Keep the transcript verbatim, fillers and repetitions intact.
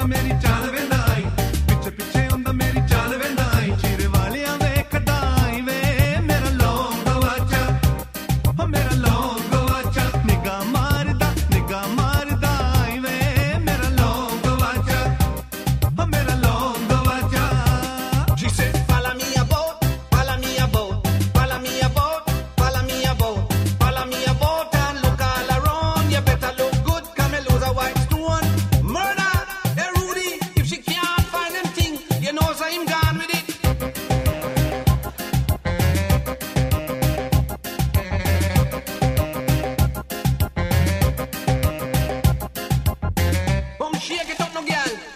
मेरी चाल वेंदाई पिछे पिछे हुंदा मेरी चाल वेंदाई चीरे वालियां वे कटाई वे मेरा लोग गवाचा हो मेरा लोग गवाचा निगाह मारदा निगाह मारदा आई वे मेरा लोग गवाचा हो मेरा लोग गवाचा She said follow me a boat follow me a boat follow me a boat follow me a boat follow me a boat and look all around you better look good come and lose a white stone murder hey Rudy if she can't find them thing you know so him gone with it come shake it up no girl